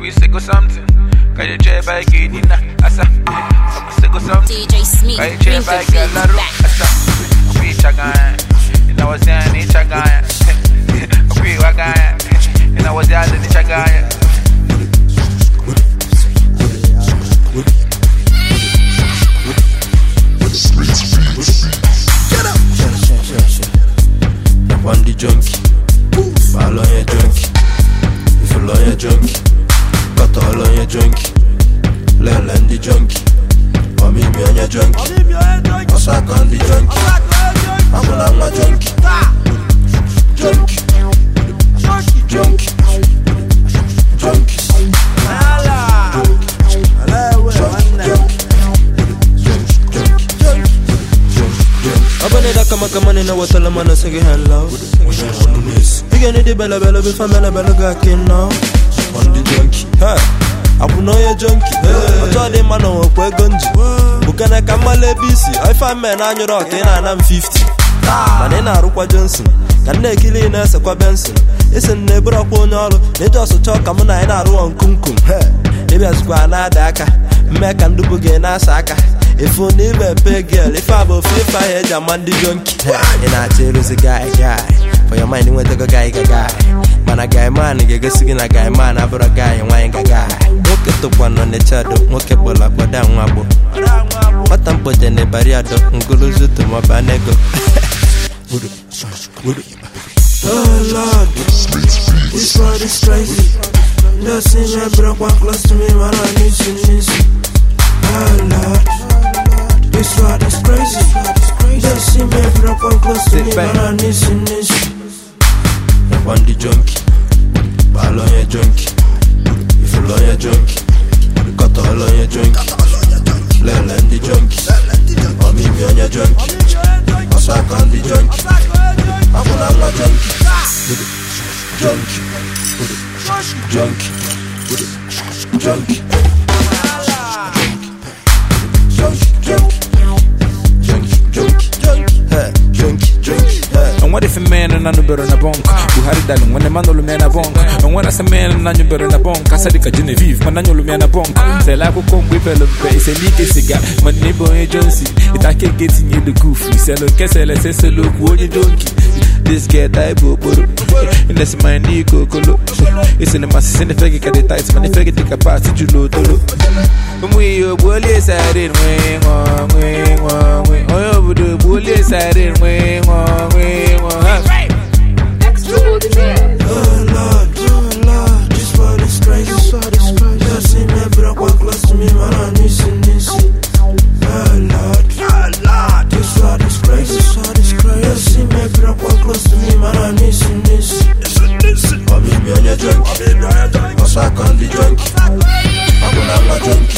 you say go something. Can you try by getting asa? Say go something. DJ Smith, can you try by galaro asa? We chagaya, and I was there in chagaya. We wagaya, and I was there in chagaya. Get up! One the junkie, ball on your junkie. If you on your junkie, cut all on your junkie. Learn the junkie, or me on your junkie. I suck on the junkie. I'm on my junkie. Junkie, junkie, junkie, junkie. Abaneda kama kama nina watala mana sege hello. You need the bella bella before bella bella gakin now. On the junkie, hey. Abu no ya junkie, hey. I told him man on kwe gunji. Bukana kama lebisi. I find men on your rock in and I'm 50. Manena Rukwa Johnson. Can they kill in us a kwa Benson? It's a neighbor of Ponolo. They just talk come on and I run kumkum. Maybe I squan daka. Make and do bugena saka. If you never pay girl, if I will flip my head, I'm on the junkie. And I tell you, a guy. For your mind, you want to go guy. Man, a guy, man, you get singing a guy, man, I brought a guy, and wine a guy. Look at the one on the chat, look at Bola, but down Wabo. What I'm putting a barrier, and go lose it to my banego. Oh Lord, this world is crazy. Just see me broke one close to me, man, I need you. Oh Lord, this world is crazy. Just see me broke one close to me, man, I need you. On the junkie, ball on your junkie. If you on your junkie, cut all on your junkie. Learn the junkie, or me on your junkie. I suck on the junkie. I'm on my junkie. Junkie, junkie, junkie, and what if a man and none better in a bonk? Who had it done when the man will man a bonk? And when I say man and none better in a bonk, I said a Genevieve, man, you'll man a bonk. Say, like, who come with a face, a leaky cigar, my neighbor agency. If I can't get in you the goofy, sell a kessel, let's say, look, what you donkey. This get type of and that's my Nico Colo. It's in the masses in the fake at the tights, man, the fake take a pass to you. We are bullies at it, wing, over the bullies at it, wing, oh Lord, this world is crazy. Just see me broke one close to me, man, I need you. Oh Lord, this world is crazy. Just see me broke one close to me, man, I need you. Oh, me on your junkie, I suck on the junkie. I'm on my junkie.